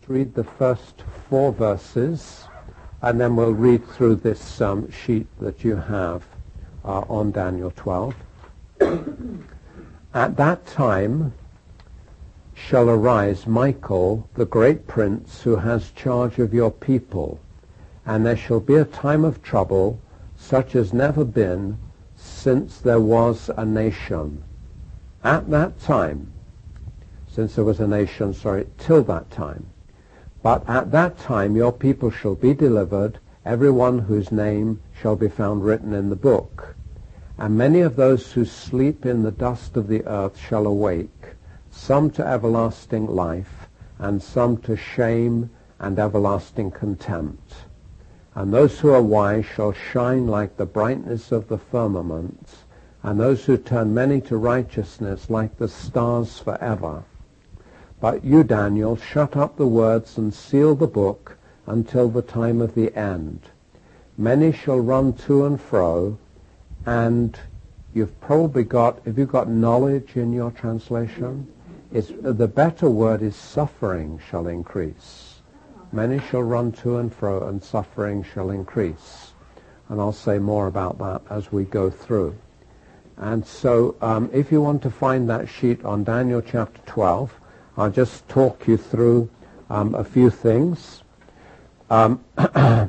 read the first 4 verses, and then we'll read through this sheet that you have on Daniel 12. At that time shall arise Michael, the great prince, who has charge of your people, and there shall be a time of trouble, such as never been since there was a nation. At that time, since there was a nation, till that time. But at that time your people shall be delivered, every one whose name shall be found written in the book. And many of those who sleep in the dust of the earth shall awake, some to everlasting life, and some to shame and everlasting contempt. And those who are wise shall shine like the brightness of the firmament, and those who turn many to righteousness like the stars forever. But you, Daniel, shut up the words and seal the book until the time of the end. Many shall run to and fro, and you've probably got, have you got knowledge in your translation? The better word is suffering shall increase. Many shall run to and fro, and suffering shall increase. And I'll say more about that as we go through. And so if you want to find that sheet on Daniel chapter 12, I'll just talk you through a few things. The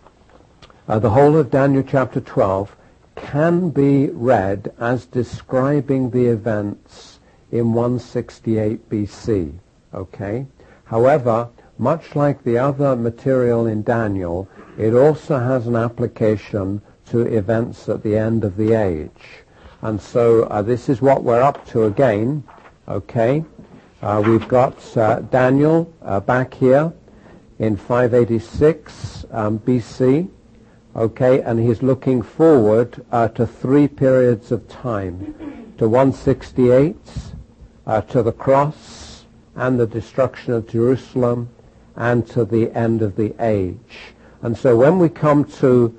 whole of Daniel chapter 12 can be read as describing the events in 168 BC. Okay? However, much like the other material in Daniel, it also has an application to events at the end of the age. And so this is what we're up to again. Okay? We've got Daniel back here in 586 BC. Okay, and he's looking forward to 3 periods of time, to 168, to the cross and the destruction of Jerusalem, and to the end of the age. And so when we come to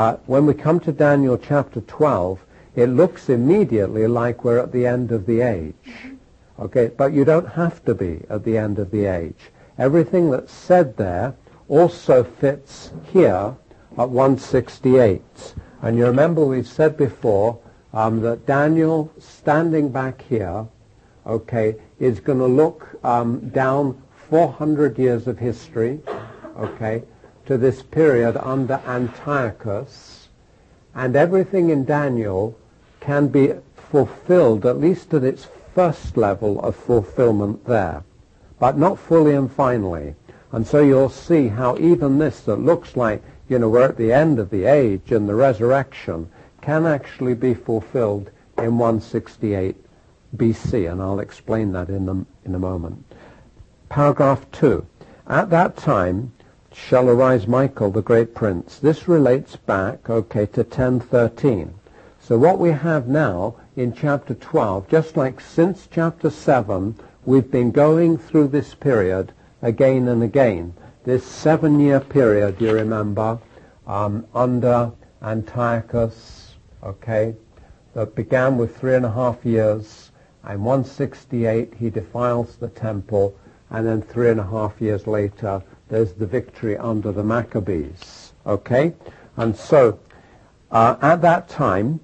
Daniel chapter 12, it looks immediately like we're at the end of the age. Okay, but you don't have to be at the end of the age. Everything that's said there also fits here at 168. And you remember we've said before that Daniel, standing back here, okay, is going to look down 400 years of history, okay, to this period under Antiochus, and everything in Daniel can be fulfilled, at least at its first level of fulfillment there, but not fully and finally. And so you'll see how even this that looks like, we're at the end of the age and the resurrection can actually be fulfilled in 168 BC, and I'll explain that in a moment. Paragraph 2. At that time shall arise Michael, the great prince. This relates back, okay, to 1013. So what we have now in chapter 12, just like since chapter 7, we've been going through this period again and again. This 7-year period, you remember, under Antiochus, okay, that began with 3.5 years, and 168 he defiles the temple, and then 3.5 years later there's the victory under the Maccabees, okay? And so at that time,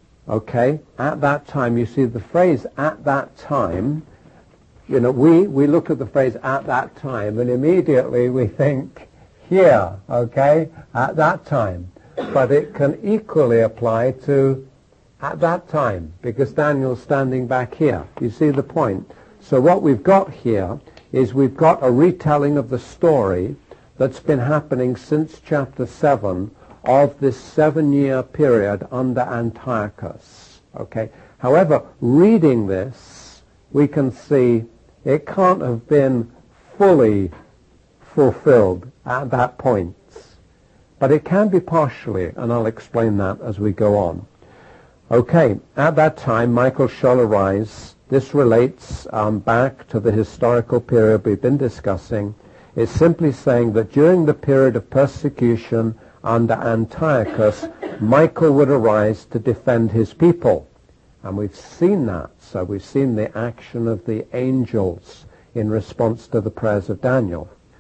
you see the phrase "at that time." We look at the phrase "at that time" and immediately we think here, okay, at that time. But it can equally apply to at that time, because Daniel's standing back here. You see the point? So what we've got here is we've got a retelling of the story that's been happening since chapter 7 of this 7-year period under Antiochus. Okay. However, reading this, we can see it can't have been fully fulfilled at that point. But it can be partially, and I'll explain that as we go on. Okay, at that time Michael shall arise. This relates back to the historical period we've been discussing. It's simply saying that during the period of persecution under Antiochus, Michael would arise to defend his people. And we've seen that. So we've seen the action of the angels in response to the prayers of Daniel.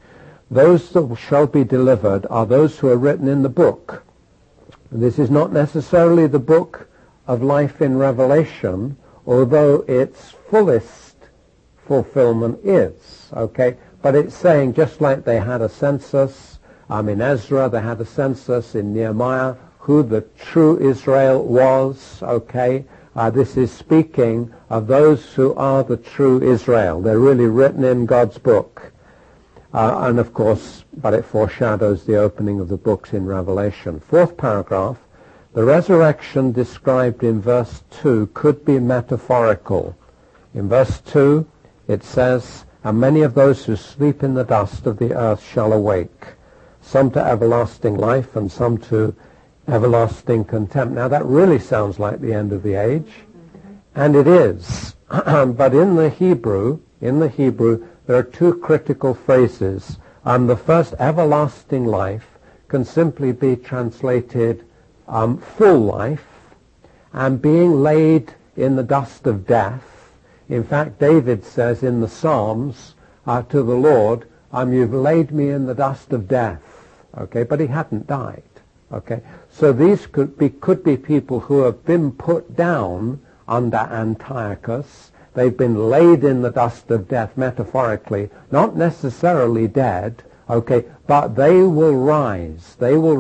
Those that shall be delivered are those who are written in the book. This is not necessarily the book of life in Revelation, although its fullest fulfillment is, okay? But it's saying just like they had a census, in Ezra they had a census, in Nehemiah, who the true Israel was, okay? This is speaking of those who are the true Israel. They're really written in God's book. And of course, but it foreshadows the opening of the books in Revelation. Fourth paragraph, the resurrection described in verse 2 could be metaphorical. In verse 2, it says, and many of those who sleep in the dust of the earth shall awake, some to everlasting life and some to everlasting contempt. Now that really sounds like the end of the age, and it is. But in the Hebrew, there are two critical phrases. The first, everlasting life, can simply be translated full life, and being laid in the dust of death. In fact, David says in the Psalms to the Lord, you've laid me in the dust of death. Okay, but he hadn't died. Okay, so these could be people who have been put down under Antiochus. They've been laid in the dust of death, metaphorically, not necessarily dead, okay, but they will rise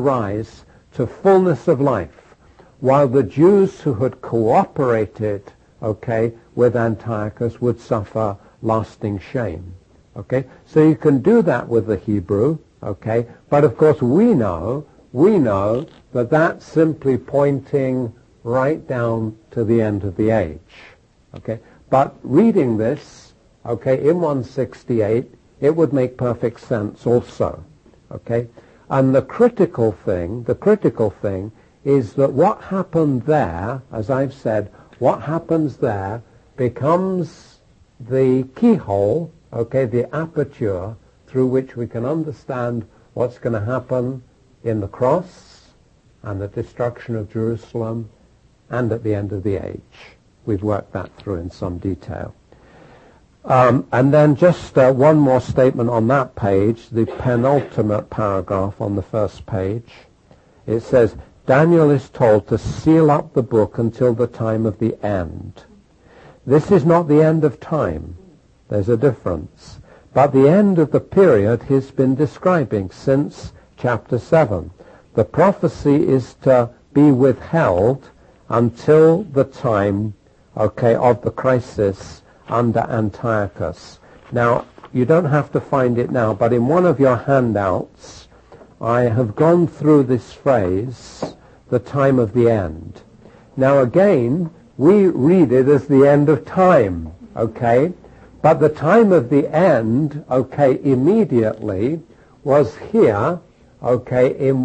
to fullness of life, while the Jews who had cooperated, okay, with Antiochus would suffer lasting shame, okay. So you can do that with the Hebrew, okay, but of course we know that that's simply pointing right down to the end of the age, okay. But reading this, okay, in 168, it would make perfect sense also, okay. And the critical thing is that what happened there, as I've said, what happens there becomes the keyhole, okay, the aperture through which we can understand what's going to happen in the cross and the destruction of Jerusalem and at the end of the age. We've worked that through in some detail. And then just one more statement on that page, the penultimate paragraph on the first page. It says, Daniel is told to seal up the book until the time of the end. This is not the end of time. There's a difference. But the end of the period he's been describing since chapter 7. The prophecy is to be withheld until the time, okay, of the crisis under Antiochus. Now, you don't have to find it now, but in one of your handouts, I have gone through this phrase, the time of the end. Now again, we read it as the end of time, okay? But the time of the end, okay, immediately was here, okay, in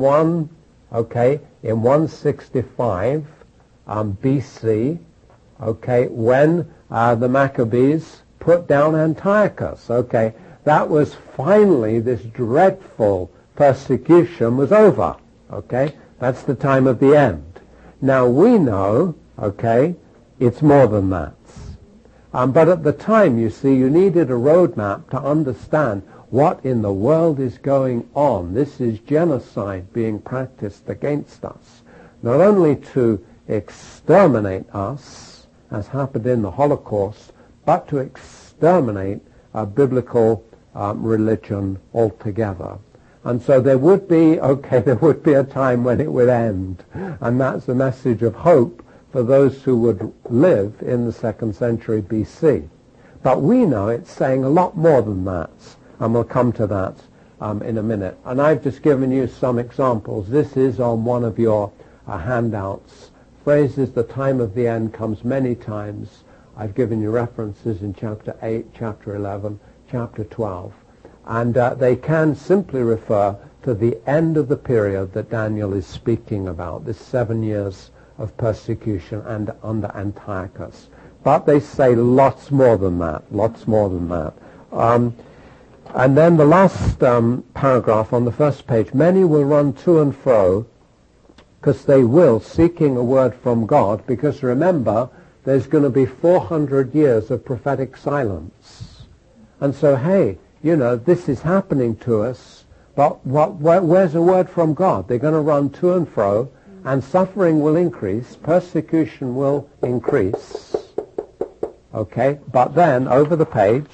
165 BC, okay, when the Maccabees put down Antiochus, okay. That was finally, this dreadful persecution was over, okay. That's the time of the end. Now we know, okay, it's more than that. But at the time, you see, you needed a roadmap to understand what in the world is going on. This is genocide being practiced against us, not only to exterminate us, as happened in the Holocaust, but to exterminate biblical religion altogether. And so there would be a time when it would end. And that's a message of hope for those who would live in the 2nd century BC. But we know it's saying a lot more than that, and we'll come to that in a minute. And I've just given you some examples. This is on one of your handouts. Phrases, the time of the end, comes many times. I've given you references in chapter 8, chapter 11, chapter 12. And they can simply refer to the end of the period that Daniel is speaking about, this 7 years of persecution and under Antiochus. But they say lots more than that. And then the last paragraph on the first page, many will run to and fro, because they will, seeking a word from God, because remember, there's going to be 400 years of prophetic silence. And so, hey, this is happening to us, but where's a word from God? They're going to run to and fro, and suffering will increase, persecution will increase. Okay, but then, over the page,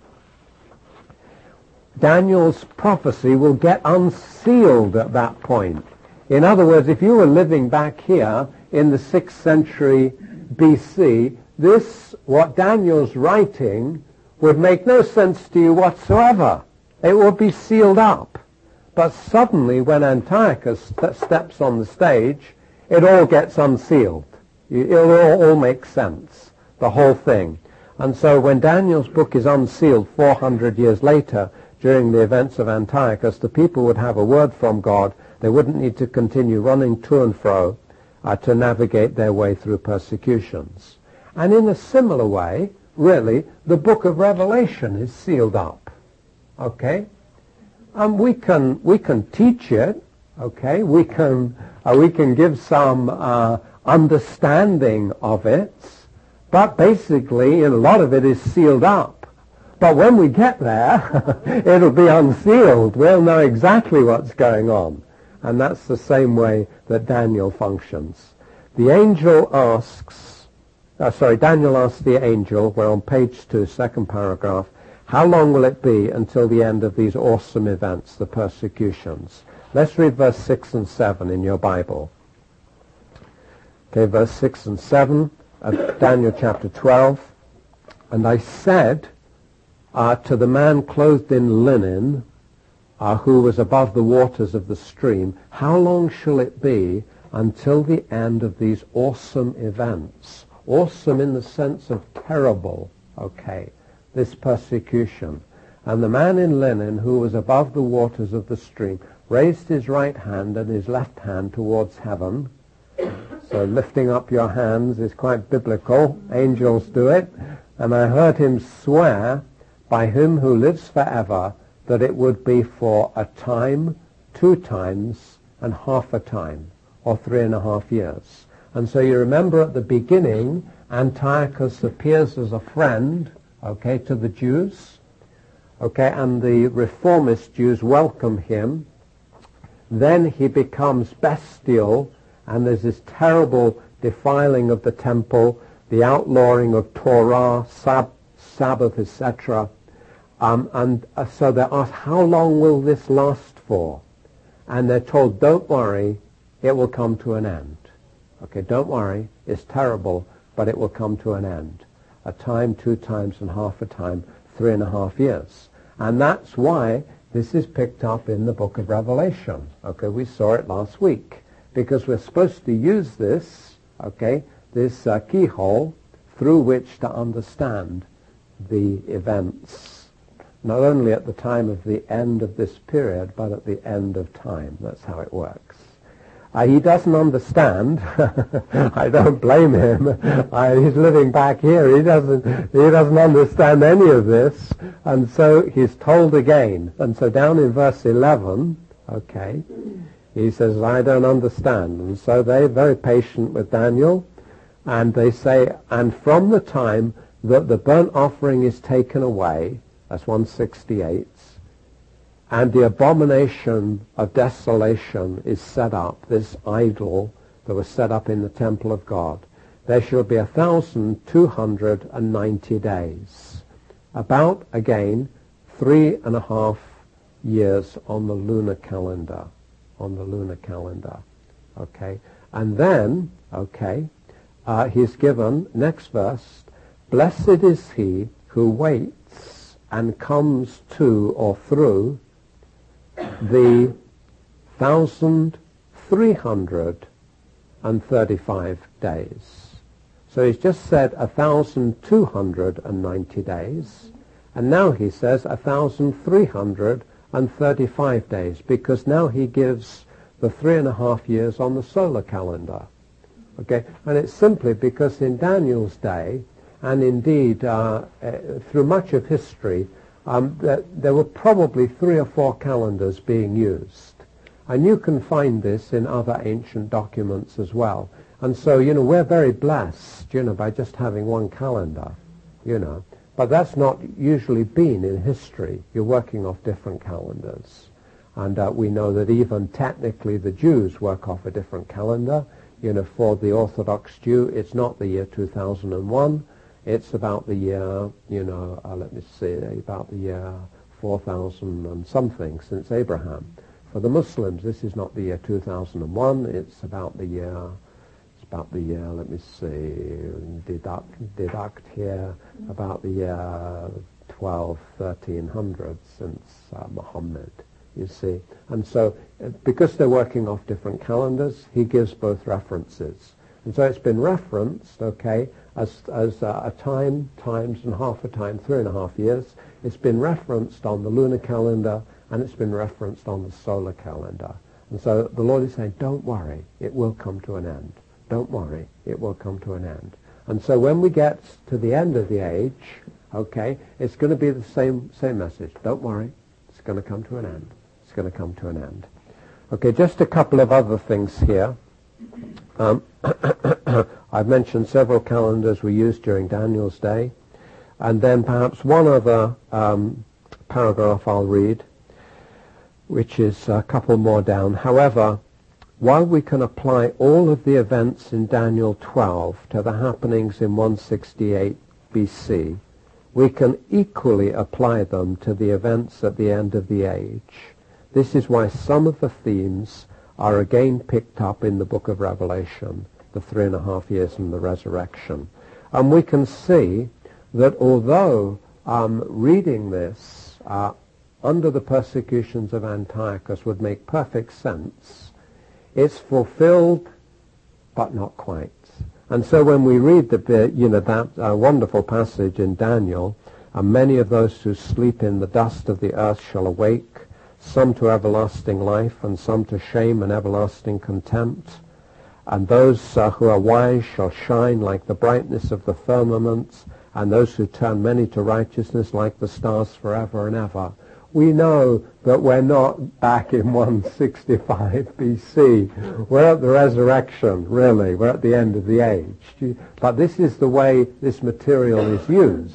Daniel's prophecy will get unsealed at that point. In other words, if you were living back here in the 6th century BC, what Daniel's writing, would make no sense to you whatsoever. It would be sealed up. But suddenly, when Antiochus steps on the stage, it all gets unsealed. It'll all make sense, the whole thing. And so when Daniel's book is unsealed 400 years later, during the events of Antiochus, the people would have a word from God. They wouldn't need to continue running to and fro to navigate their way through persecutions. And in a similar way, really, the book of Revelation is sealed up. Okay? We can teach it. Okay? We can give some understanding of it, but basically, a lot of it is sealed up. But when we get there, it'll be unsealed. We'll know exactly what's going on. And that's the same way that Daniel functions. The angel asks, Daniel asks the angel, we're on page 2, second paragraph, how long will it be until the end of these awesome events, the persecutions? Let's read verse 6 and 7 in your Bible. Okay, verse 6 and 7 of Daniel chapter 12. And I said to the man clothed in linen, who was above the waters of the stream, how long shall it be until the end of these awesome events? Awesome in the sense of terrible, okay, this persecution. And the man in linen, who was above the waters of the stream, raised his right hand and his left hand towards heaven. So lifting up your hands is quite biblical. Angels do it. And I heard him swear by him who lives forever that it would be for a time, 2 times, and half a time, or 3.5 years. And so you remember at the beginning, Antiochus appears as a friend, okay, to the Jews, okay, and the reformist Jews welcome him. Then he becomes bestial, and there's this terrible defiling of the temple, the outlawing of Torah, Sabbath, etc. So they're asked, how long will this last for? And they're told, don't worry, it will come to an end. Okay, don't worry, it's terrible, but it will come to an end. A time, 2 times, and half a time, 3.5 years. And that's why this is picked up in the book of Revelation. Okay, we saw it last week. Because we're supposed to use this, okay, this keyhole through which to understand the events, not only at the time of the end of this period, but at the end of time. That's how it works. He doesn't understand. I don't blame him. He's living back here. He doesn't understand any of this. And so he's told again. And so down in verse 11, okay, he says, I don't understand. And so they're very patient with Daniel. And they say, and from the time that the burnt offering is taken away, that's 168, and the abomination of desolation is set up, this idol that was set up in the temple of God, there shall be 1,290 days. About, again, 3.5 years on the lunar calendar. Okay? And then, okay, he's given, next verse, blessed is he who waits and comes to or through the 1,335 days. So he's just said 1,290 days, and now he says 1,335 days, because now he gives the 3.5 years on the solar calendar. Okay, and it's simply because in Daniel's day, and indeed through much of history, there were probably 3 or 4 calendars being used. And you can find this in other ancient documents as well. And so, we're very blessed, by just having one calendar, But that's not usually been in history. You're working off different calendars. And we know that even technically the Jews work off a different calendar. For the Orthodox Jew, it's not the year 2001. It's about the year, let me see, about the year 4,000 and something since Abraham. For the Muslims, this is not the year 2001. It's about the year, let me see, deduct here, about the year 1300 since Muhammad, you see. And so, because they're working off different calendars, he gives both references. And so it's been referenced, as a time, times and half a time, 3.5 years. It's been referenced on the lunar calendar, and it's been referenced on the solar calendar. And so the Lord is saying, don't worry, it will come to an end. Don't worry, it will come to an end. And so when we get to the end of the age, it's going to be the same message. Don't worry, it's going to come to an end. It's going to come to an end. Okay, just a couple of other things here. I've mentioned several calendars we used during Daniel's day. And then perhaps one other paragraph I'll read, which is a couple more down. However, while we can apply all of the events in Daniel 12 to the happenings in 168 BC, we can equally apply them to the events at the end of the age. This is why some of the themes are again picked up in the book of Revelation, the 3.5 years and the resurrection. And we can see that although reading this under the persecutions of Antiochus would make perfect sense, it's fulfilled, but not quite. And so when we read that wonderful passage in Daniel, and many of those who sleep in the dust of the earth shall awake, some to everlasting life, and some to shame and everlasting contempt. And those who are wise shall shine like the brightness of the firmament, and those who turn many to righteousness like the stars forever and ever. We know that we're not back in 165 BC. We're at the resurrection, really. We're at the end of the age. But this is the way this material is used,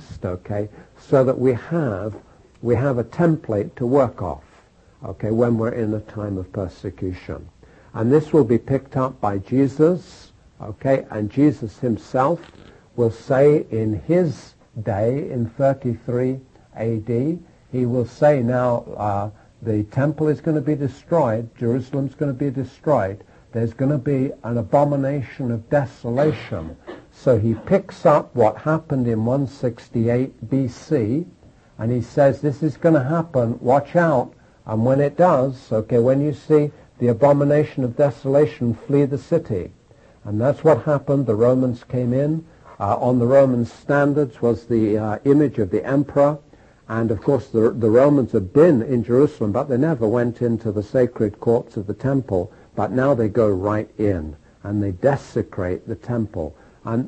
so that we have a template to work off, when we're in a time of persecution. And this will be picked up by Jesus, and Jesus himself will say in his day, in 33 AD, he will say now the temple is going to be destroyed, Jerusalem's going to be destroyed, there's going to be an abomination of desolation. So he picks up what happened in 168 BC, and he says this is going to happen, watch out. And when it does, when you see the abomination of desolation, flee the city. And that's what happened. The Romans came in. On the Roman standards was the image of the emperor. And of course the Romans had been in Jerusalem, but they never went into the sacred courts of the temple. But now they go right in, and they desecrate the temple. And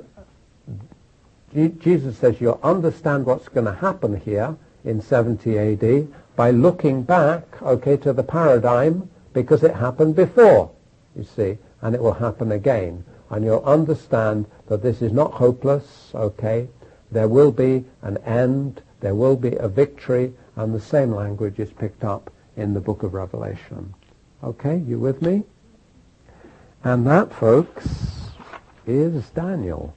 Jesus says you'll understand what's going to happen here in 70 AD by looking back, to the paradigm, because it happened before, you see, and it will happen again. And you'll understand that this is not hopeless, There will be an end, there will be a victory, and the same language is picked up in the book of Revelation. You with me? And that, folks, is Daniel.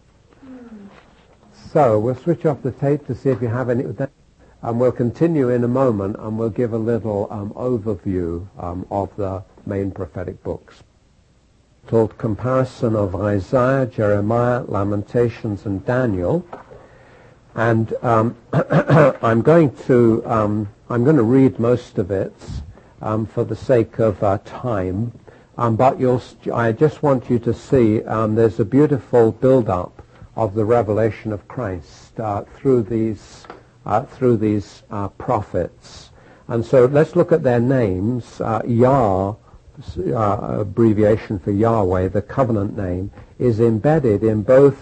So we'll switch off the tape to see if you have any... And we'll continue in a moment, and we'll give a little overview of the main prophetic books. Called Comparison of Isaiah, Jeremiah, Lamentations, and Daniel. And I'm going to read most of it for the sake of time. But I just want you to see there's a beautiful build-up of the revelation of Christ through these prophets. And so let's look at their names. Yah, abbreviation for Yahweh, the covenant name, is embedded in both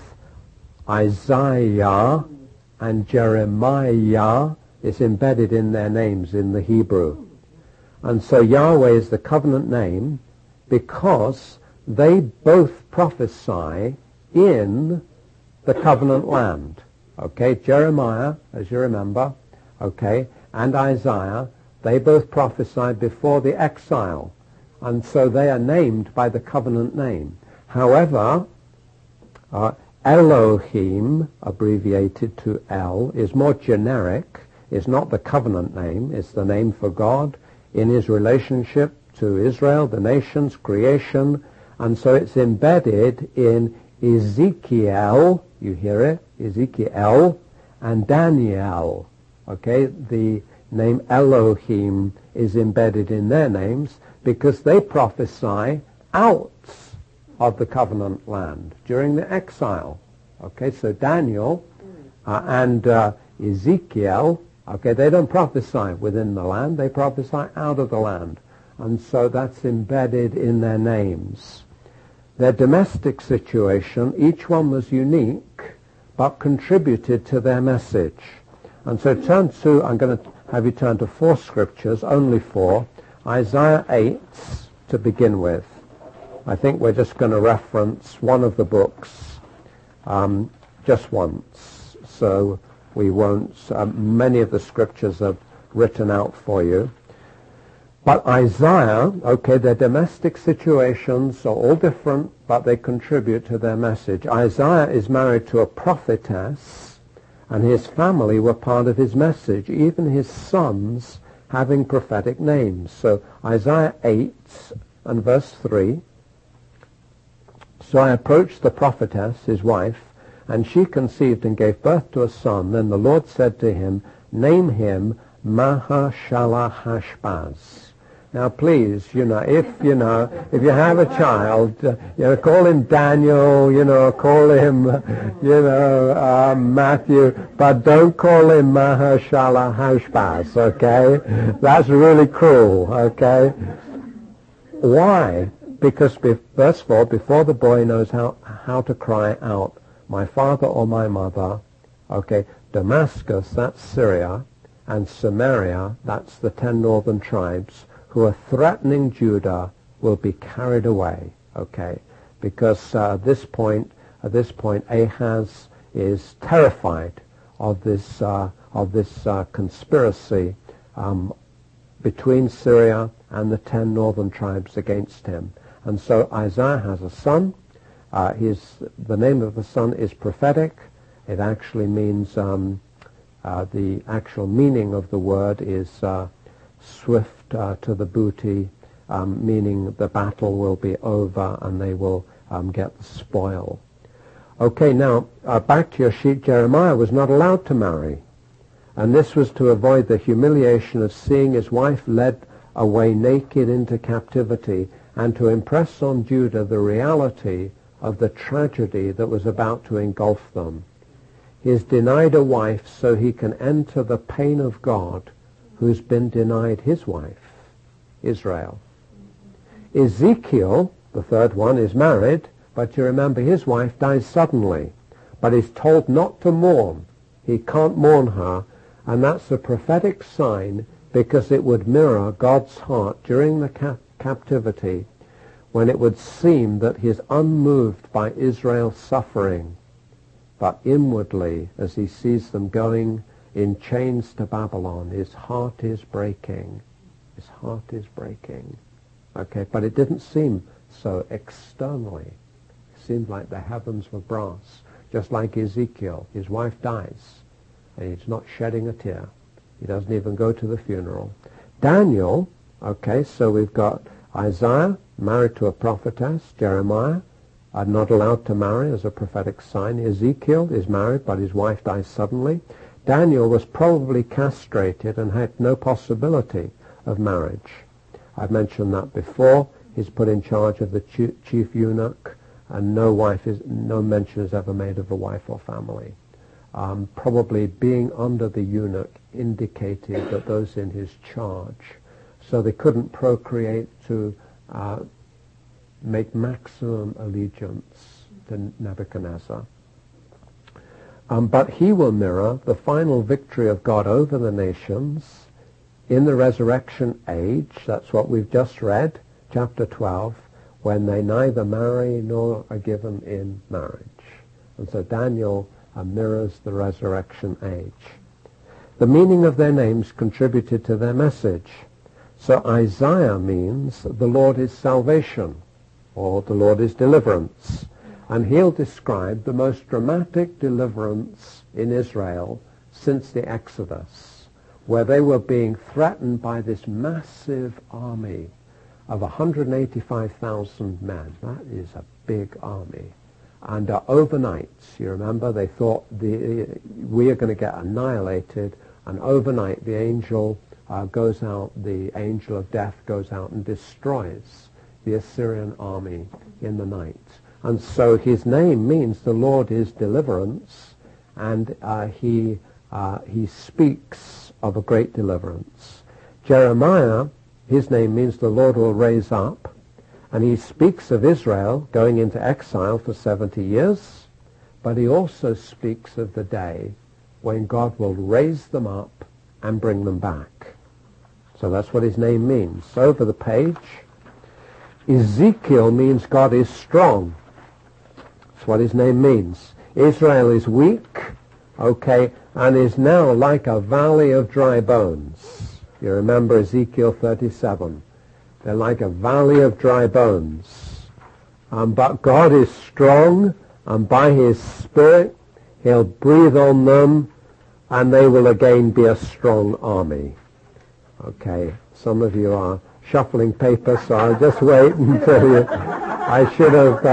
Isaiah and Jeremiah. It's embedded in their names in the Hebrew. And so Yahweh is the covenant name because they both prophesy in the covenant land. Okay, Jeremiah, as you remember, okay, and Isaiah, they both prophesied before the exile, and so they are named by the covenant name. However, Elohim, abbreviated to El, is more generic, is not the covenant name, it's the name for God in his relationship to Israel, the nations, creation, and so it's embedded in Ezekiel, you hear it, Ezekiel, and Daniel. Okay, the name Elohim is embedded in their names because they prophesy out of the covenant land during the exile. Okay, so Daniel and Ezekiel, okay, they don't prophesy within the land, they prophesy out of the land. And so that's embedded in their names. Their domestic situation, each one was unique, but contributed to their message. And so I'm going to have you turn to 4 scriptures, only 4. Isaiah 8 to begin with. I think we're just going to reference one of the books just once. So we won't, many of the scriptures are written out for you. But Isaiah, okay, their domestic situations are all different, but they contribute to their message. Isaiah is married to a prophetess, and his family were part of his message, even his sons having prophetic names. So Isaiah 8 and verse 3, so I approached the prophetess, his wife, and she conceived and gave birth to a son. Then the Lord said to him, name him Maher-shalal-hash-baz. Now, please, if you have a child, call him Daniel, call him, Matthew, but don't call him Maher-shalal-hash-baz, okay? That's really cruel, okay? Why? Because, verse 4, before the boy knows how to cry out, my father or my mother, okay, Damascus, that's Syria, and Samaria, that's the 10 northern tribes, who are threatening Judah, will be carried away, okay? Because at this point, Ahaz is terrified of this conspiracy between Syria and the 10 northern tribes against him. And so Isaiah has a son. The name of the son is prophetic. It actually means, the actual meaning of the word is swift to the booty, meaning the battle will be over and they will get the spoil. Okay, now back to your sheet. Jeremiah was not allowed to marry, and this was to avoid the humiliation of seeing his wife led away naked into captivity, and to impress on Judah the reality of the tragedy that was about to engulf them. He is denied a wife so he can enter the pain of God, who's been denied his wife, Israel. Ezekiel, the third one, is married, but you remember his wife dies suddenly, but he's told not to mourn. He can't mourn her, and that's a prophetic sign because it would mirror God's heart during the captivity, when it would seem that he is unmoved by Israel's suffering, but inwardly, as he sees them going in chains to Babylon, his heart is breaking. His heart is breaking. Okay, but it didn't seem so externally. It seemed like the heavens were brass. Just like Ezekiel, his wife dies, and he's not shedding a tear. He doesn't even go to the funeral. Daniel, okay, so we've got Isaiah, married to a prophetess. Jeremiah, not allowed to marry as a prophetic sign. Ezekiel is married, but his wife dies suddenly. Daniel was probably castrated and had no possibility of marriage. I've mentioned that before. He's put in charge of the chief eunuch, and no mention is ever made of a wife or family. Probably being under the eunuch indicated that those in his charge, so they couldn't procreate to make maximum allegiance to Nebuchadnezzar. But he will mirror the final victory of God over the nations in the resurrection age. That's what we've just read, chapter 12, when they neither marry nor are given in marriage. And so Daniel and mirrors the resurrection age. The meaning of their names contributed to their message. So Isaiah means the Lord is salvation, or the Lord is deliverance. And he'll describe the most dramatic deliverance in Israel since the Exodus, where they were being threatened by this massive army of 185,000 men. That is a big army. And overnight, you remember, they thought we are going to get annihilated, and overnight the angel goes out, the angel of death goes out and destroys the Assyrian army in the night. And so his name means the Lord is deliverance, and he speaks of a great deliverance. Jeremiah, his name means the Lord will raise up, and he speaks of Israel going into exile for 70 years, but he also speaks of the day when God will raise them up and bring them back. So that's what his name means. Over the page, Ezekiel means God is strong. That's what his name means. Israel is weak, okay, and is now like a valley of dry bones. You remember Ezekiel 37. They're like a valley of dry bones. But God is strong, and by his Spirit, he'll breathe on them, and they will again be a strong army. Okay, some of you are shuffling paper, so I'll just wait until you. I should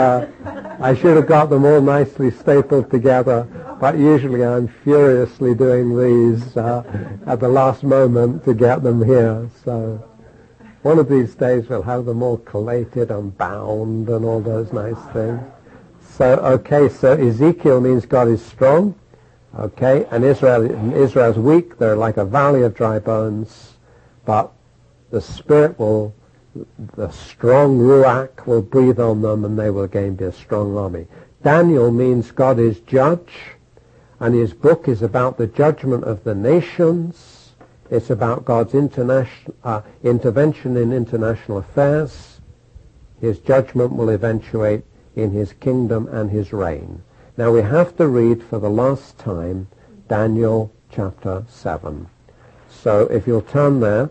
have got them all nicely stapled together, but usually I'm furiously doing these at the last moment to get them here. So one of these days we'll have them all collated and bound and all those nice things. So so Ezekiel means God is strong, okay, and Israel's weak. They're like a valley of dry bones, but the Spirit the strong Ruach will breathe on them, and they will again be a strong army. Daniel means God is judge, and his book is about the judgment of the nations. It's about God's intervention in international affairs. His judgment will eventuate in his kingdom and his reign. Now we have to read for the last time Daniel chapter 7. So if you'll turn there,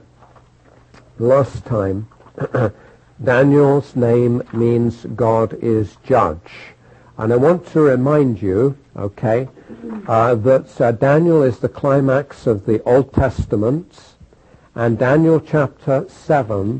last time, Daniel's name means God is judge. And I want to remind you, okay, that Daniel is the climax of the Old Testament, and Daniel chapter 7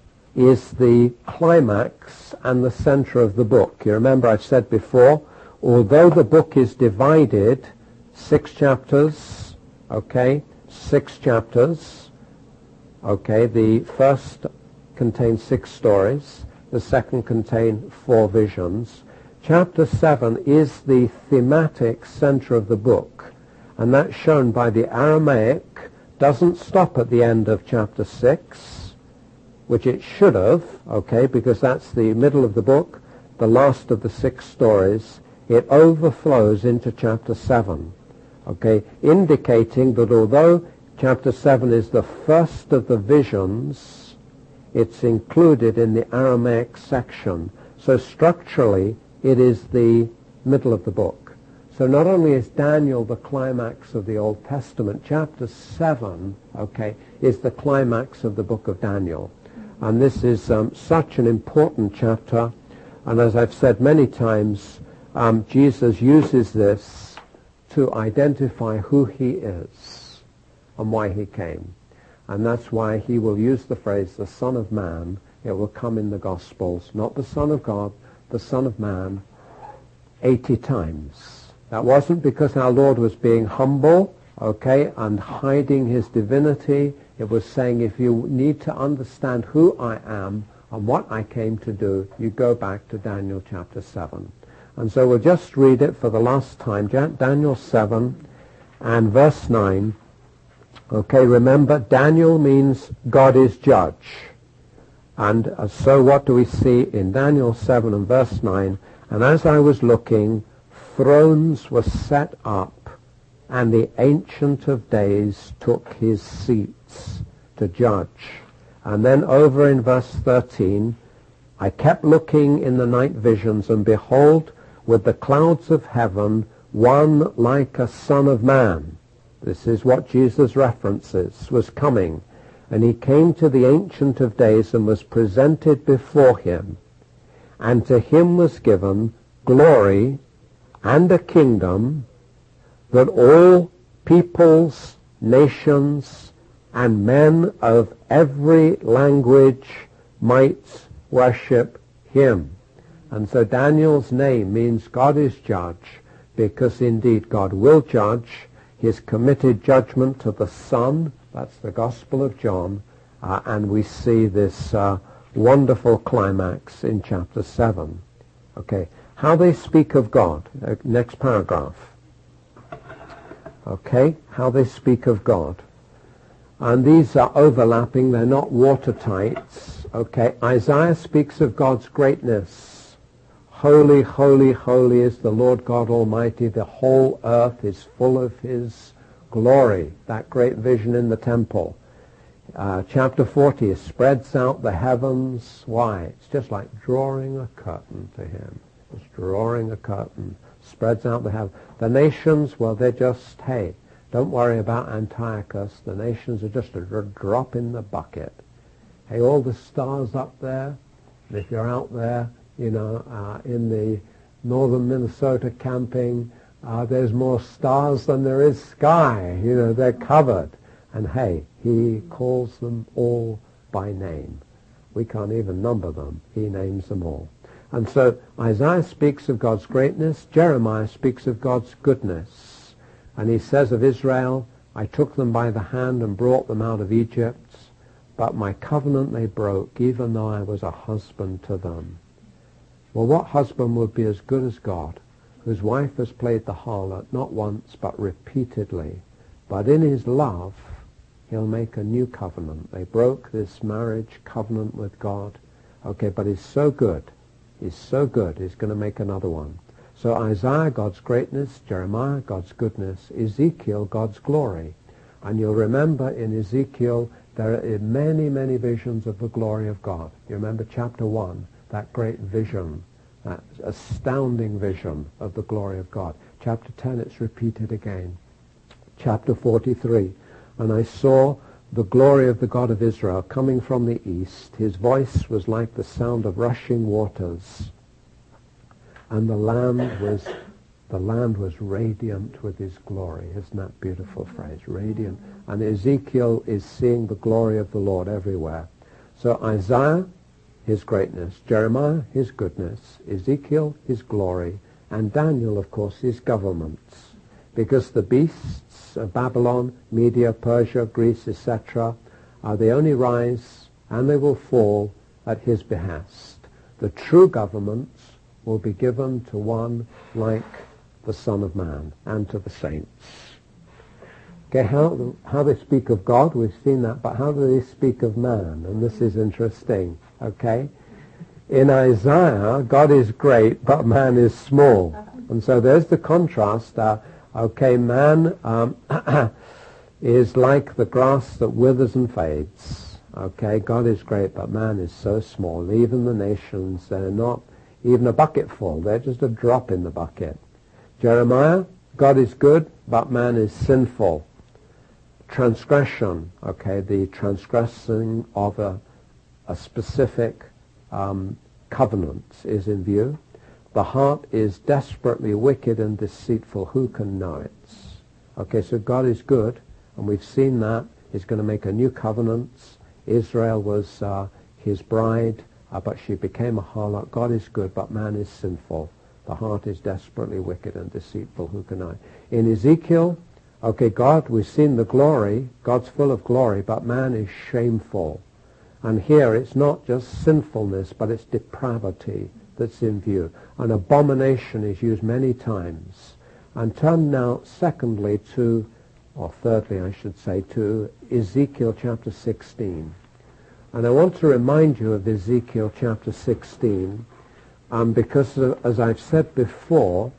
is the climax and the center of the book. You remember I've said before, although the book is divided, 6 chapters, okay, 6 chapters, okay, the first contains 6 stories, the second contains 4 visions. Chapter 7 is the thematic center of the book, and that's shown by the Aramaic. Doesn't stop at the end of chapter 6, which it should have, okay, because that's the middle of the book, the last of the 6 stories. It overflows into chapter 7, okay, indicating that although chapter 7 is the first of the visions, it's included in the Aramaic section. So structurally, it is the middle of the book. So not only is Daniel the climax of the Old Testament, chapter 7, okay, is the climax of the book of Daniel. And this is such an important chapter. And as I've said many times, Jesus uses this to identify who he is and why he came. And that's why he will use the phrase, the Son of Man. It will come in the Gospels, not the Son of God, the Son of Man, 80 times. That wasn't because our Lord was being humble, okay, and hiding his divinity. It was saying, if you need to understand who I am and what I came to do, you go back to Daniel chapter 7. And so we'll just read it for the last time. Daniel 7 and verse 9. Okay, remember, Daniel means God is judge. And so what do we see in Daniel 7 and verse 9? And as I was looking, thrones were set up, and the Ancient of Days took his seats to judge. And then over in verse 13, I kept looking in the night visions, and behold, with the clouds of heaven one like a son of man. This is what Jesus references, was coming. And he came to the Ancient of Days and was presented before him. And to him was given glory and a kingdom, that all peoples, nations, and men of every language might worship him. And so Daniel's name means God is judge, because indeed God will judge. He's committed judgment to the Son. That's the Gospel of John. And we see this wonderful climax in chapter 7. Okay, how they speak of God. Next paragraph. Okay, how they speak of God. And these are overlapping, they're not watertight. Okay, Isaiah speaks of God's greatness. Holy, holy, holy is the Lord God Almighty. The whole earth is full of his glory. That great vision in the temple. Chapter 40 spreads out the heavens. Why? It's just like drawing a curtain to him. It's drawing a curtain. Spreads out the heavens. The nations, well, they're just, hey, don't worry about Antiochus. The nations are just a drop in the bucket. Hey, all the stars up there, and if you're out there, you know, in the northern Minnesota camping, there's more stars than there is sky. You know, they're covered. And hey, he calls them all by name. We can't even number them. He names them all. And so Isaiah speaks of God's greatness. Jeremiah speaks of God's goodness. And he says of Israel, I took them by the hand and brought them out of Egypt, but my covenant they broke, even though I was a husband to them. Well, what husband would be as good as God, whose wife has played the harlot not once but repeatedly, but in his love he'll make a new covenant. They broke this marriage covenant with God. Okay, but he's so good. He's so good, he's going to make another one. So Isaiah, God's greatness. Jeremiah, God's goodness. Ezekiel, God's glory. And you'll remember in Ezekiel there are many, many visions of the glory of God. You remember chapter 1, that great vision, that astounding vision of the glory of God. Chapter 10, it's repeated again. Chapter 43, and I saw the glory of the God of Israel coming from the east. His voice was like the sound of rushing waters, and the land was radiant with his glory. Isn't that beautiful phrase? Radiant. And Ezekiel is seeing the glory of the Lord everywhere. So Isaiah, his greatness. Jeremiah, his goodness. Ezekiel, his glory. And Daniel, of course, his governments. Because the beasts of Babylon, Media, Persia, Greece, etc., they only rise and they will fall at his behest. The true governments will be given to one like the Son of Man and to the saints. Okay, how they speak of God, we've seen that, but how do they speak of man? And this is interesting, okay? In Isaiah, God is great, but man is small. And so there's the contrast. Okay, man is like the grass that withers and fades. Okay, God is great, but man is so small. Even the nations, they're not even a bucketful. They're just a drop in the bucket. Jeremiah, God is good, but man is sinful. Transgression, okay, the transgressing of a specific covenant is in view. The heart is desperately wicked and deceitful. Who can know it? Okay, so God is good, and we've seen that. He's going to make a new covenant. Israel was his bride, but she became a harlot. God is good, but man is sinful. The heart is desperately wicked and deceitful. Who can know it? In Ezekiel, okay, God, we've seen the glory. God's full of glory, but man is shameful. And here it's not just sinfulness, but it's depravity that's in view. An abomination is used many times. And turn now, secondly, or thirdly, I should say, to Ezekiel chapter 16. And I want to remind you of Ezekiel chapter 16, because, as I've said before,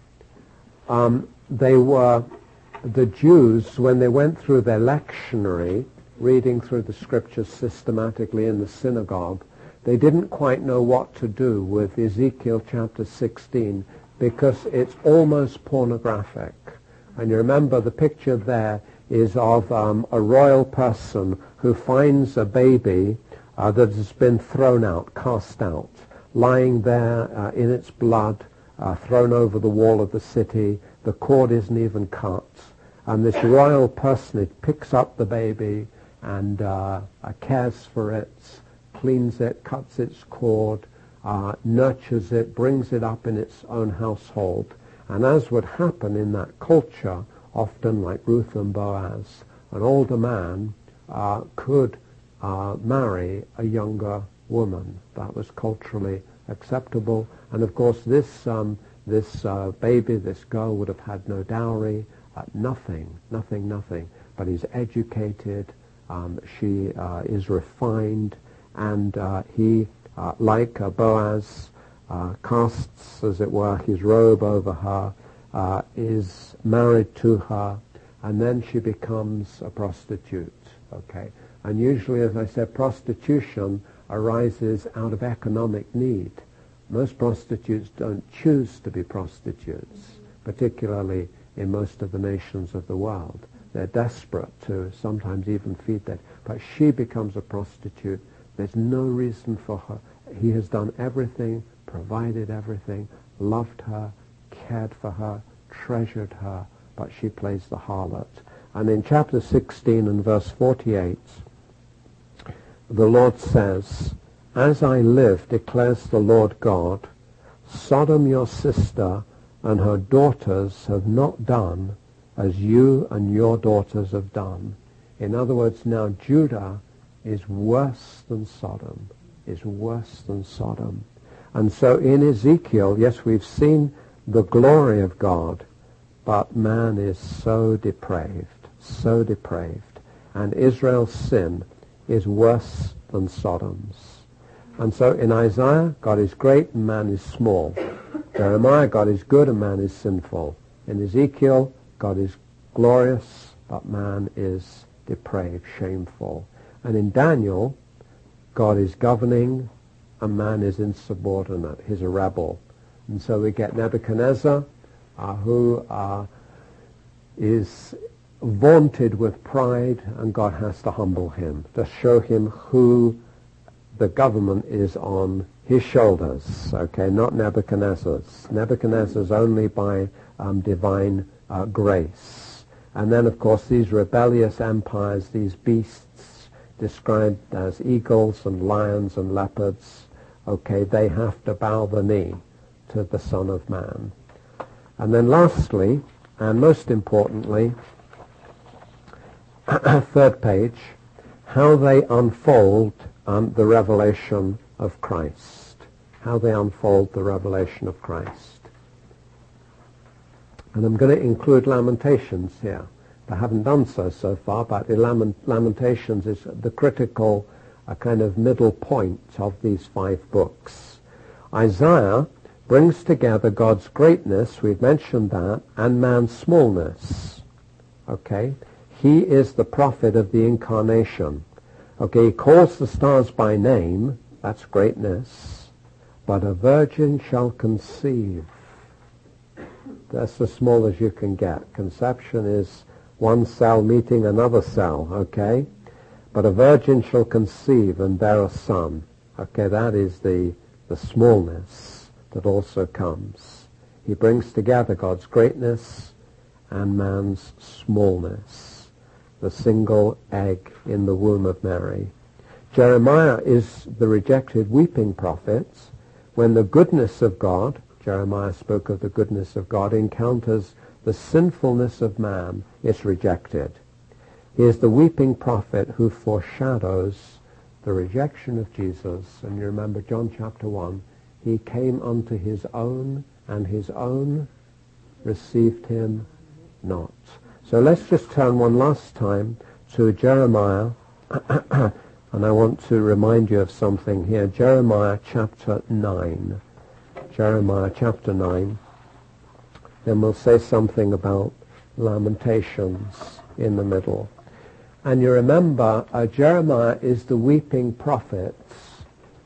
the Jews, when they went through their lectionary, reading through the scriptures systematically in the synagogue, they didn't quite know what to do with Ezekiel chapter 16 because it's almost pornographic. And you remember the picture there is of a royal person who finds a baby that has been thrown out, cast out, lying there in its blood, thrown over the wall of the city. The cord isn't even cut. And this royal personage picks up the baby and cares for it, cleans it, cuts its cord, nurtures it, brings it up in its own household. And as would happen in that culture, often like Ruth and Boaz, an older man could marry a younger woman. That was culturally acceptable. And of course this baby, this girl, would have had no dowry, nothing. But he's educated, she is refined, and he, like Boaz, casts, as it were, his robe over her, is married to her, and then she becomes a prostitute. Okay, and usually, as I said, prostitution arises out of economic need. Most prostitutes don't choose to be prostitutes, particularly in most of the nations of the world. They're desperate to sometimes even feed that. But she becomes a prostitute. There's no reason for her. He has done everything, provided everything, loved her, cared for her, treasured her, but she plays the harlot. And in chapter 16 and verse 48, the Lord says, "As I live, declares the Lord God, Sodom your sister and her daughters have not done as you and your daughters have done." In other words, now Judah is worse than Sodom, is worse than Sodom. And so in Ezekiel, yes, we've seen the glory of God, but man is so depraved, and Israel's sin is worse than Sodom's. And so in Isaiah, God is great and man is small. Jeremiah, God is good and man is sinful. In Ezekiel, God is glorious, but man is depraved, shameful. And in Daniel, God is governing and man is insubordinate. He's a rebel. And so we get Nebuchadnezzar, who is vaunted with pride, and God has to humble him, to show him who the government is on his shoulders, okay, not Nebuchadnezzar's. Nebuchadnezzar's only by divine grace. And then, of course, these rebellious empires, these beasts described as eagles and lions and leopards, okay, they have to bow the knee to the Son of Man. And then lastly, and most importantly, third page, how they unfold the revelation of Christ. How they unfold the revelation of Christ. And I'm going to include Lamentations here. I haven't done so far, but Lamentations is the critical kind of middle point of these 5 books. Isaiah brings together God's greatness, we've mentioned that, and man's smallness. Okay? He is the prophet of the incarnation. Okay, he calls the stars by name, that's greatness, but a virgin shall conceive. That's as small as you can get. Conception is one cell meeting another cell, okay? But a virgin shall conceive and bear a son. Okay, that is the smallness that also comes. He brings together God's greatness and man's smallness, the single egg in the womb of Mary. Jeremiah is the rejected weeping prophet when the goodness of God, Jeremiah spoke of the goodness of God, encounters the sinfulness of man, it's rejected. He is the weeping prophet who foreshadows the rejection of Jesus. And you remember John chapter 1, he came unto his own, and his own received him not. So let's just turn one last time to Jeremiah, and I want to remind you of something here. Jeremiah chapter 9. Jeremiah chapter 9. Then we'll say something about Lamentations in the middle. And you remember, Jeremiah is the weeping prophet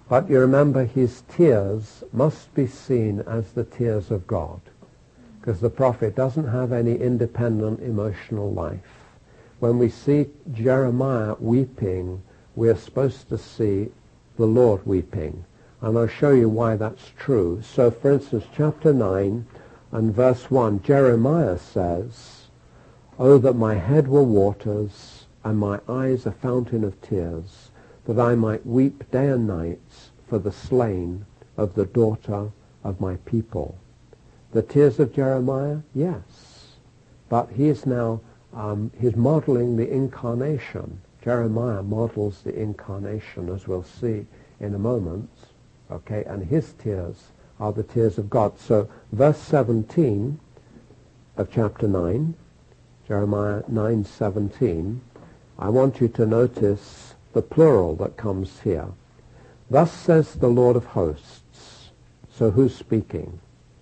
But you remember his tears must be seen as the tears of God, because the prophet doesn't have any independent emotional life. When we see Jeremiah weeping, we're supposed to see the Lord weeping. And I'll show you why that's true. So, for instance, chapter 9 and verse 1, Jeremiah says, "Oh, that my head were waters, and my eyes a fountain of tears, that I might weep day and night for the slain of the daughter of my people." The tears of Jeremiah? Yes. But he is now, he's modeling the incarnation. Jeremiah models the incarnation, as we'll see in a moment. Okay, and his tears are the tears of God. So verse 17 of chapter 9, Jeremiah 9:17, I want you to notice the plural that comes here. Thus says the Lord of hosts. So who's speaking?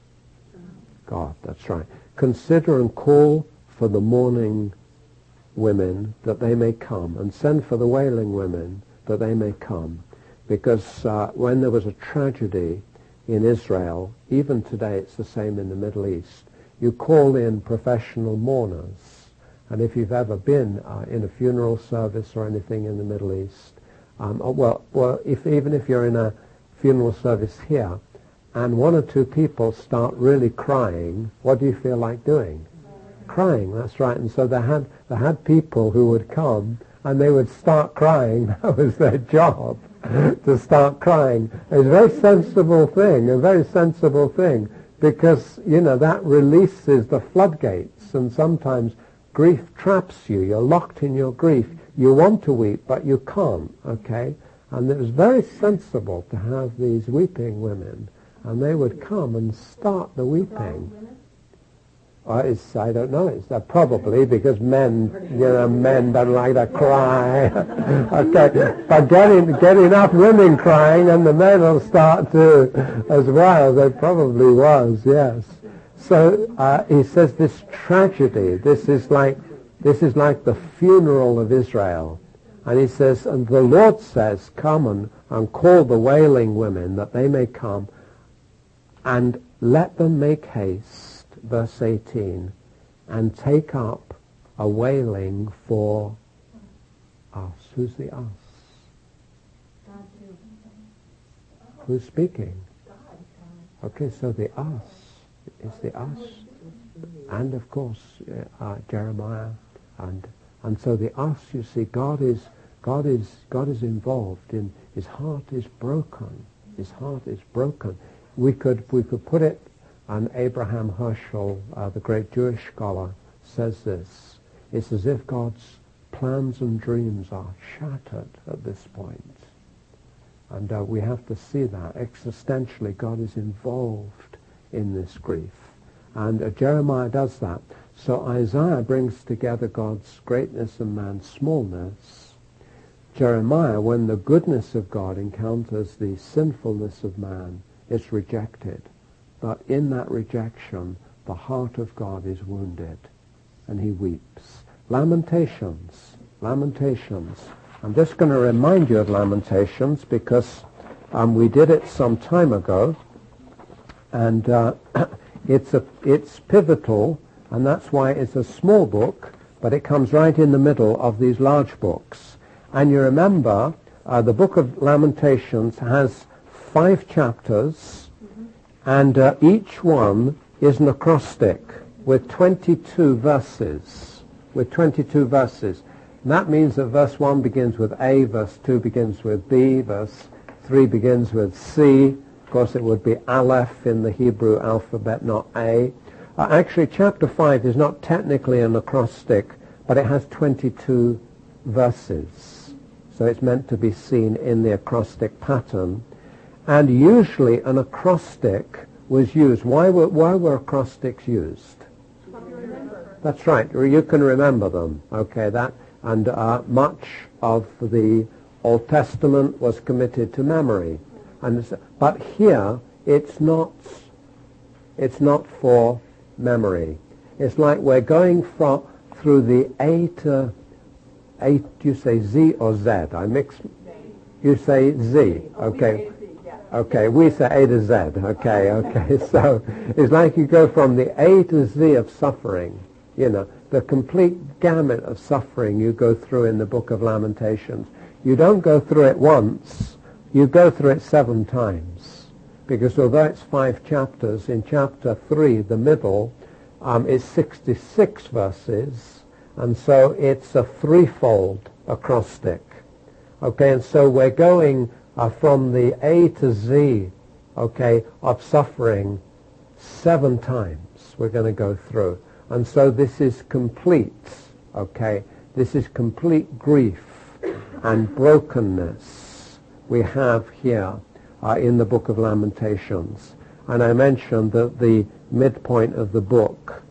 God, that's right. Consider and call for the mourning women that they may come, and send for the wailing women that they may come. Because when there was a tragedy in Israel, even today it's the same in the Middle East, you call in professional mourners. And if you've ever been in a funeral service or anything in the Middle East, even if you're in a funeral service here, and one or two people start really crying, what do you feel like doing? Crying, that's right. And so they had people who would come and they would start crying. That was their job, to start crying. It's a very sensible thing, because, that releases the floodgates, and sometimes grief traps you. You're locked in your grief. You want to weep, but you can't, okay? And it was very sensible to have these weeping women, and they would come and start the weeping. I don't know. It's probably because men don't like to cry. Okay, but get enough women crying, and the men will start to as well. There probably was, yes. So he says this tragedy. This is like the funeral of Israel, and he says, and the Lord says, come and call the wailing women that they may come, and let them make haste. Verse 18, and take up a wailing for us. Who's the us? God. Who's speaking? God. Okay, so the us is the us, and of course Jeremiah, and so the us. You see, God is involved in. His heart is broken. His heart is broken. We could put it. And Abraham Herschel, the great Jewish scholar, says this. It's as if God's plans and dreams are shattered at this point. And we have to see that. Existentially, God is involved in this grief. And Jeremiah does that. So Isaiah brings together God's greatness and man's smallness. Jeremiah, when the goodness of God encounters the sinfulness of man, is rejected. But in that rejection, the heart of God is wounded, and he weeps. Lamentations. I'm just going to remind you of Lamentations because we did it some time ago, and it's pivotal, and that's why it's a small book, but it comes right in the middle of these large books. And you remember, the book of Lamentations has 5 chapters, and each one is an acrostic with 22 verses. And that means that verse 1 begins with A, verse 2 begins with B, verse 3 begins with C. Of course, it would be Aleph in the Hebrew alphabet, not A. Actually, chapter 5 is not technically an acrostic, but it has 22 verses. So it's meant to be seen in the acrostic pattern. And usually an acrostic was used. Why were acrostics used? That's right. You can remember them. Okay, much of the Old Testament was committed to memory. But here it's not for memory. It's like we're going through the A to, do you say Z or Z? I mix You say Z. Okay. Okay, we say A to Z. Okay. So it's like you go from the A to Z of suffering, the complete gamut of suffering you go through in the Book of Lamentations. You don't go through it once, you go through it 7 times. Because although it's 5 chapters, in chapter 3, the middle, is 66 verses, and so it's a threefold acrostic. Okay, and so we're going from the A to Z, of suffering 7 times we're going to go through. And so this is complete, this is complete grief and brokenness we have here in the Book of Lamentations. And I mentioned that the midpoint of the book,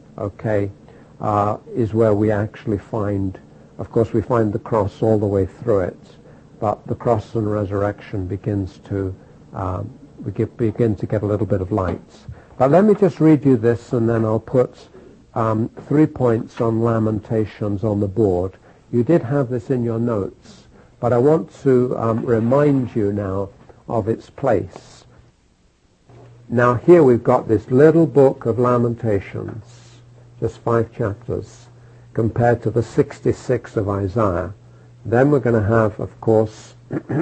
is where we actually find, of course we find the cross all the way through it, but the cross and resurrection begins to, begin to get a little bit of light. But let me just read you this, and then I'll put 3 points on Lamentations on the board. You did have this in your notes, but I want to remind you now of its place. Now here we've got this little book of Lamentations, just 5 chapters, compared to the 66 of Isaiah. Then we're going to have, of course,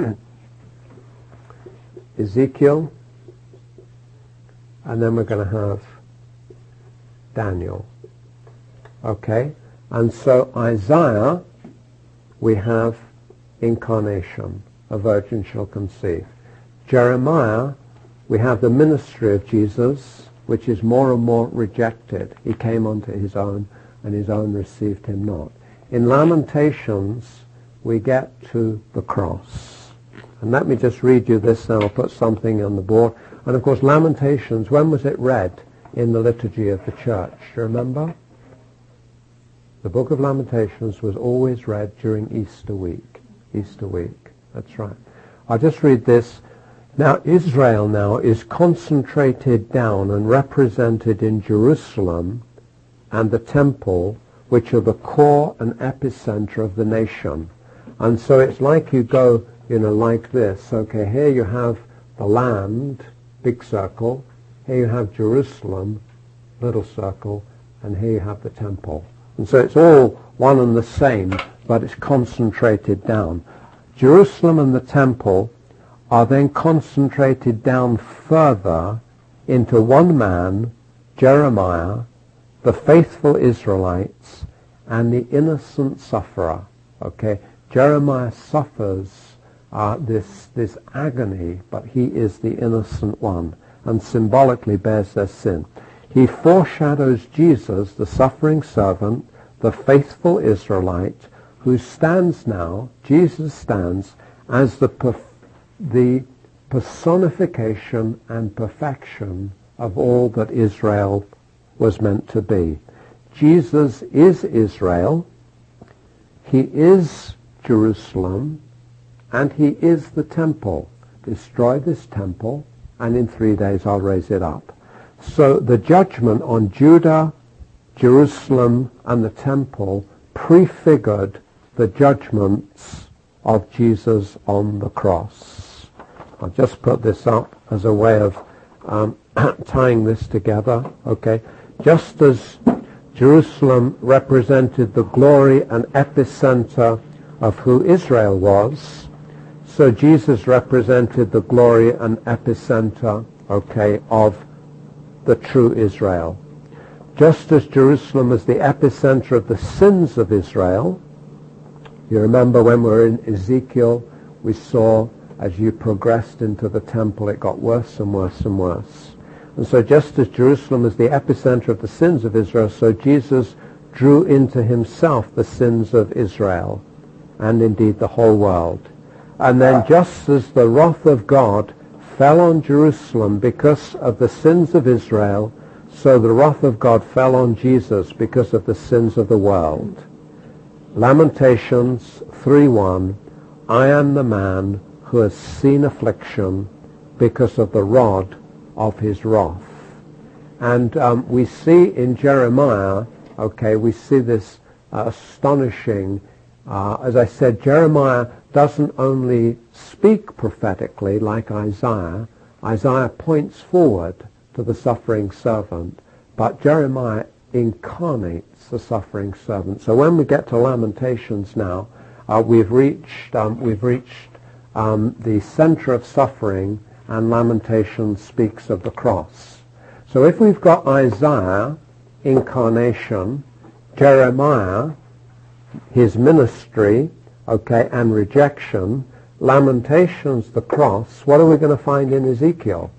Ezekiel, and then we're going to have Daniel. Okay? And so Isaiah, we have incarnation, a virgin shall conceive. Jeremiah, we have the ministry of Jesus, which is more and more rejected. He came unto his own, and his own received him not. In Lamentations, we get to the cross. And let me just read you this, and I'll put something on the board. And of course, Lamentations, when was it read in the liturgy of the church? Do you remember? The Book of Lamentations was always read during Easter week. Easter week, that's right. I'll just read this. Now, Israel now is concentrated down and represented in Jerusalem and the temple, which are the core and epicenter of the nation. And so it's like you go, like this. Okay, here you have the land, big circle. Here you have Jerusalem, little circle. And here you have the temple. And so it's all one and the same, but it's concentrated down. Jerusalem and the temple are then concentrated down further into one man, Jeremiah, the faithful Israelites, and the innocent sufferer. Okay, Jeremiah suffers this agony, but he is the innocent one, and symbolically bears their sin. He foreshadows Jesus, the suffering servant, the faithful Israelite, who stands now, Jesus stands, as the personification and perfection of all that Israel was meant to be. Jesus is Israel, he is Jerusalem, and he is the temple. Destroy this temple, and in 3 days I'll raise it up. So the judgment on Judah, Jerusalem, and the temple prefigured the judgments of Jesus on the cross. I'll just put this up as a way of tying this together. Okay, just as Jerusalem represented the glory and epicenter of who Israel was, so Jesus represented the glory and epicenter, of the true Israel. Just as Jerusalem is the epicenter of the sins of Israel, you remember when we were in Ezekiel, we saw as you progressed into the temple, it got worse and worse and worse. And so just as Jerusalem is the epicenter of the sins of Israel, so Jesus drew into himself the sins of Israel, and indeed the whole world. And then just as the wrath of God fell on Jerusalem because of the sins of Israel, so the wrath of God fell on Jesus because of the sins of the world. Lamentations 3:1, I am the man who has seen affliction because of the rod of his wrath. And we see in Jeremiah, we see this astonishing, as I said, Jeremiah doesn't only speak prophetically like Isaiah. Isaiah points forward to the suffering servant, but Jeremiah incarnates the suffering servant. So when we get to Lamentations now, we've reached the center of suffering, and Lamentations speaks of the cross. So if we've got Isaiah, incarnation, Jeremiah, his ministry, and rejection, Lamentations, the cross, what are we going to find in Ezekiel?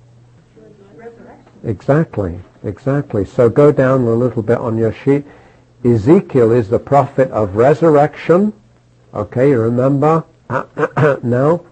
Exactly. So go down a little bit on your sheet. Ezekiel is the prophet of resurrection. You remember now?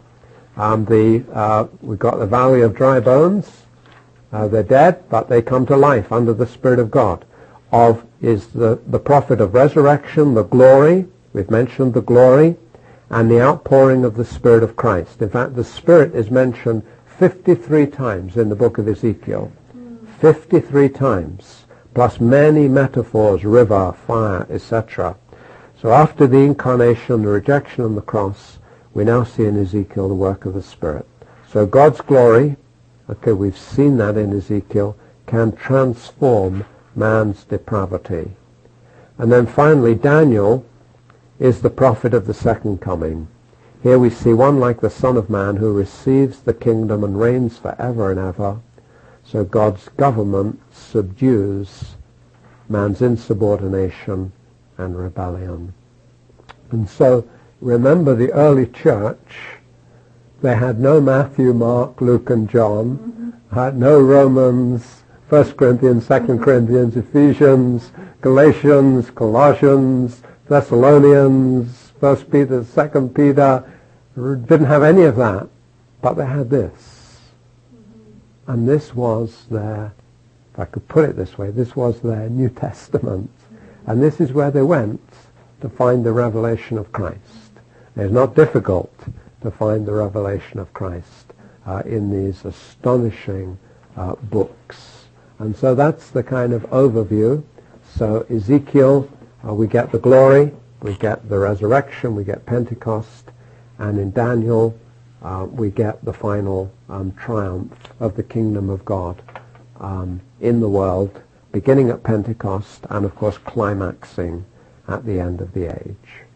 We've got the valley of dry bones. They're dead, but they come to life under the Spirit of God. Is the prophet of resurrection, the glory. We've mentioned the glory. And the outpouring of the Spirit of Christ. In fact, the Spirit is mentioned 53 times in the book of Ezekiel. 53 times, plus many metaphors, river, fire, etc. So after the incarnation, the rejection, and the cross, we now see in Ezekiel the work of the Spirit. So God's glory, we've seen that in Ezekiel, can transform man's depravity. And then finally, Daniel is the prophet of the second coming. Here we see one like the Son of Man who receives the kingdom and reigns forever and ever. So God's government subdues man's insubordination and rebellion. And so remember the early church, they had no Matthew, Mark, Luke and John, had no Romans, 1 Corinthians, 2 Corinthians, Ephesians, Galatians, Colossians, Thessalonians, 1 Peter, 2 Peter, didn't have any of that, but they had this. And this was their, if I could put it this way, this was their New Testament. And this is where they went to find the revelation of Christ. It's not difficult to find the revelation of Christ in these astonishing books. And so that's the kind of overview. So Ezekiel, we get the glory, we get the resurrection, we get Pentecost, and in Daniel we get the final triumph of the kingdom of God in the world, beginning at Pentecost and of course climaxing at the end of the age.